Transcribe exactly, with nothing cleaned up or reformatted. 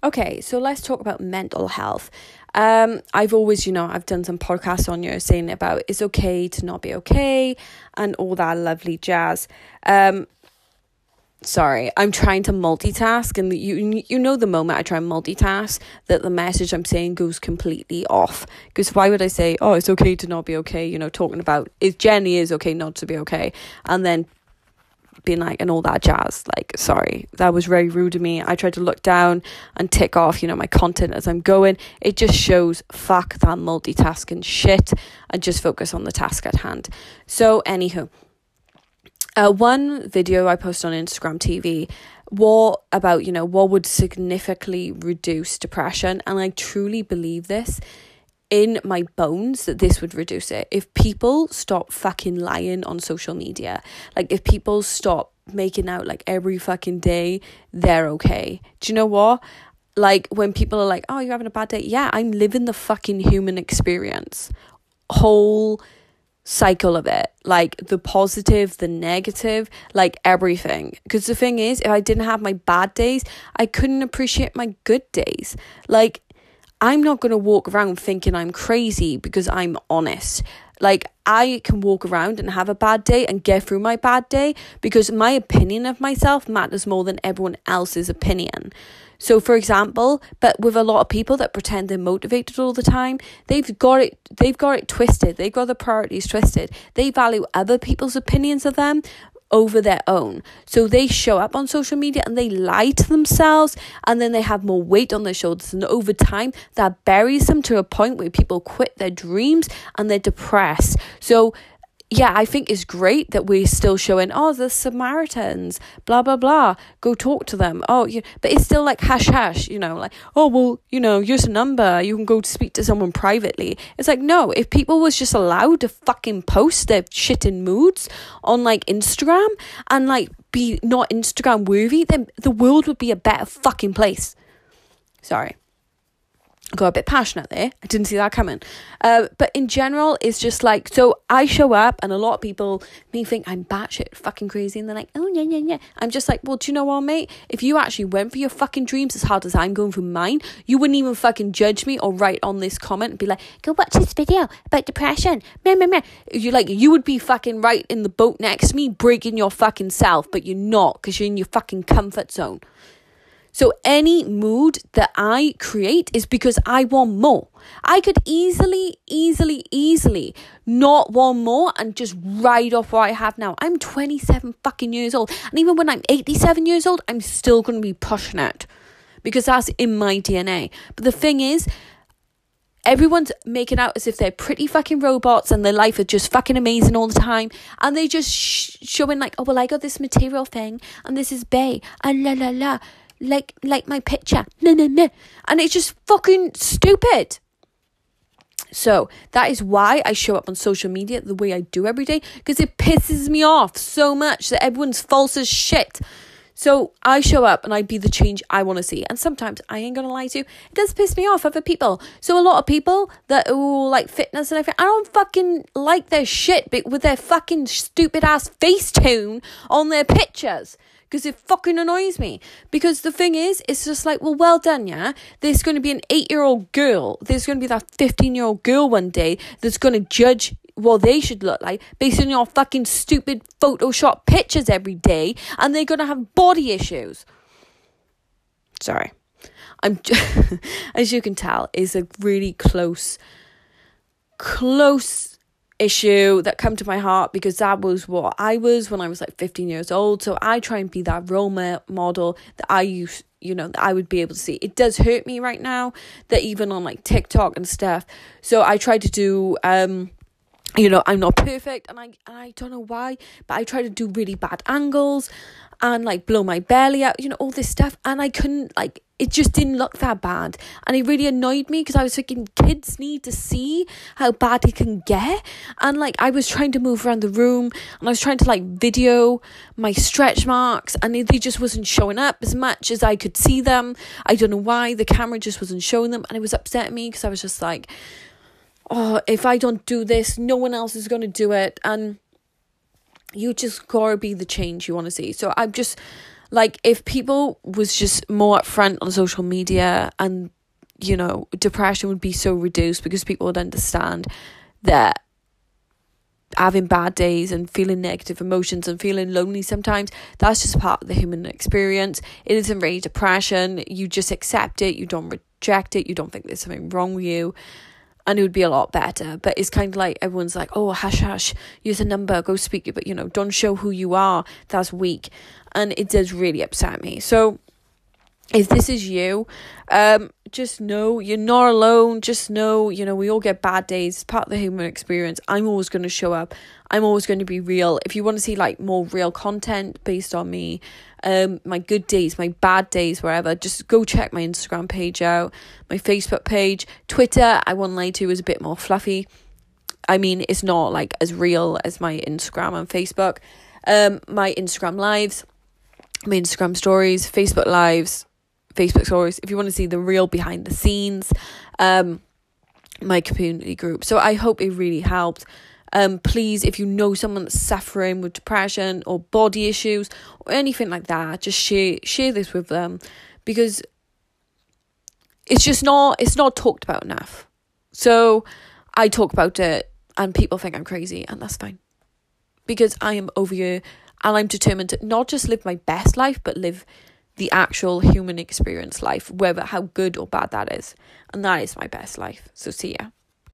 Okay, so let's talk about mental health. Um, I've always, you know, I've done some podcasts on here saying about it's okay to not be okay and all that lovely jazz. Um, sorry, I'm trying to multitask, and you you know the moment I try and multitask that the message I'm saying goes completely off. Because why would I say, oh, it's okay to not be okay? You know, talking about it generally is okay not to be okay, and then being like, and all that jazz. Like, sorry, that was very rude of me. I tried to look down and tick off, you know, my content as I'm going. It just shows, fuck that multitasking shit, and just focus on the task at hand. So anywho, uh, one video I posted on Instagram T V, what about, you know, what would significantly reduce depression, and I truly believe this in my bones that this would reduce it. If people stop fucking lying on social media, like if people stop making out like every fucking day they're okay. Do you know what? Like when people are like, oh, you're having a bad day. Yeah, I'm living the fucking human experience. Whole cycle of it. Like the positive, the negative, like everything. Because the thing is, if I didn't have my bad days, I couldn't appreciate my good days. Like, I'm not going to walk around thinking I'm crazy because I'm honest. Like, I can walk around and have a bad day and get through my bad day because my opinion of myself matters more than everyone else's opinion. So, for example, but with a lot of people that pretend they're motivated all the time, they've got it, they've got it twisted. They've got the priorities twisted. They value other people's opinions of them over their own. So they show up on social media and they lie to themselves, and then they have more weight on their shoulders, and over time that buries them to a point where people quit their dreams and they're depressed. So yeah, I think it's great that we're still showing, oh, the Samaritans, blah, blah, blah. Go talk to them. Oh, yeah. But it's still like hush, hush, you know, like, oh, well, you know, here's a number. You can go to speak to someone privately. It's like, no, if people was just allowed to fucking post their shit in moods on like Instagram and like be not Instagram worthy, then the world would be a better fucking place. Sorry. Got a bit passionate there. I didn't see that coming. Uh, but in general, it's just like, so I show up and a lot of people may think I'm batshit fucking crazy, and they're like, oh, yeah, yeah, yeah. I'm just like, well, do you know what, mate? If you actually went for your fucking dreams as hard as I'm going for mine, you wouldn't even fucking judge me or write on this comment and be like, go watch this video about depression. Meh, meh, meh. You like, you would be fucking right in the boat next to me, breaking your fucking self, but you're not, because you're in your fucking comfort zone. So any mood that I create is because I want more. I could easily, easily, easily not want more and just ride off what I have now. I'm twenty-seven fucking years old. And even when I'm eighty-seven years old, I'm still going to be pushing it. Because that's in my D N A. But the thing is, everyone's making out as if they're pretty fucking robots and their life is just fucking amazing all the time. And they just sh- showing like, oh, well, I got this material thing and this is bae. And la, la, la. Like, like my picture. No, no, no. And it's just fucking stupid. So that is why I show up on social media the way I do every day. Because it pisses me off so much that everyone's false as shit. So I show up and I be the change I want to see. And sometimes, I ain't going to lie to you, it does piss me off other people. So a lot of people that, oh, like fitness and everything, I don't fucking like their shit but with their fucking stupid ass Facetune on their pictures. Because it fucking annoys me. Because the thing is, it's just like, well, well done, yeah? There's going to be an eight-year-old girl. There's going to be that fifteen-year-old girl one day that's going to judge what they should look like based on your fucking stupid Photoshop pictures every day. And they're going to have body issues. Sorry. I'm, as you can tell, it's a really close, close issue that come to my heart, because that was what I was when I was like fifteen years old. So I try and be that role model that I used, you know, that I would be able to see. It does hurt me right now that even on like TikTok and stuff. So I try to do, um, you know, I'm not perfect, and I and I don't know why, but I try to do really bad angles and like blow my belly out, you know, all this stuff, and I couldn't, like, it just didn't look that bad, and it really annoyed me because I was thinking kids need to see how bad it can get. And like I was trying to move around the room and I was trying to like video my stretch marks, and they just wasn't showing up as much as I could see them. I don't know why, the camera just wasn't showing them, and it was upsetting me because I was just like, oh, if I don't do this, no one else is going to do it. And you just gotta be the change you want to see. So I'm just Like, if people was just more upfront on social media, and, you know, depression would be so reduced because people would understand that having bad days and feeling negative emotions and feeling lonely sometimes, that's just part of the human experience. It isn't really depression. You just accept it. You don't reject it. You don't think there's something wrong with you. And it would be a lot better. But it's kind of like everyone's like, oh, hush, hush, use a number, go speak. But, you know, don't show who you are. That's weak. And it does really upset me. So if this is you, um, just know you're not alone. Just know, you know, we all get bad days. It's part of the human experience. I'm always going to show up. I'm always going to be real. If you want to see like more real content based on me, um, my good days, my bad days, wherever, just go check my Instagram page out, my Facebook page. Twitter, I won't lie to you, is a bit more fluffy. I mean, it's not like as real as my Instagram and Facebook. Um, my Instagram lives, my Instagram stories, Facebook lives, Facebook stories, if you want to see the real behind the scenes, um, my community group. So I hope it really helped. Um, please, if you know someone that's suffering with depression or body issues or anything like that, just share share this with them, because it's just not it's not talked about enough. So I talk about it and people think I'm crazy, and that's fine, because I am over here and I'm determined to not just live my best life, but live the actual human experience life, whether how good or bad that is. And that is my best life. So see ya.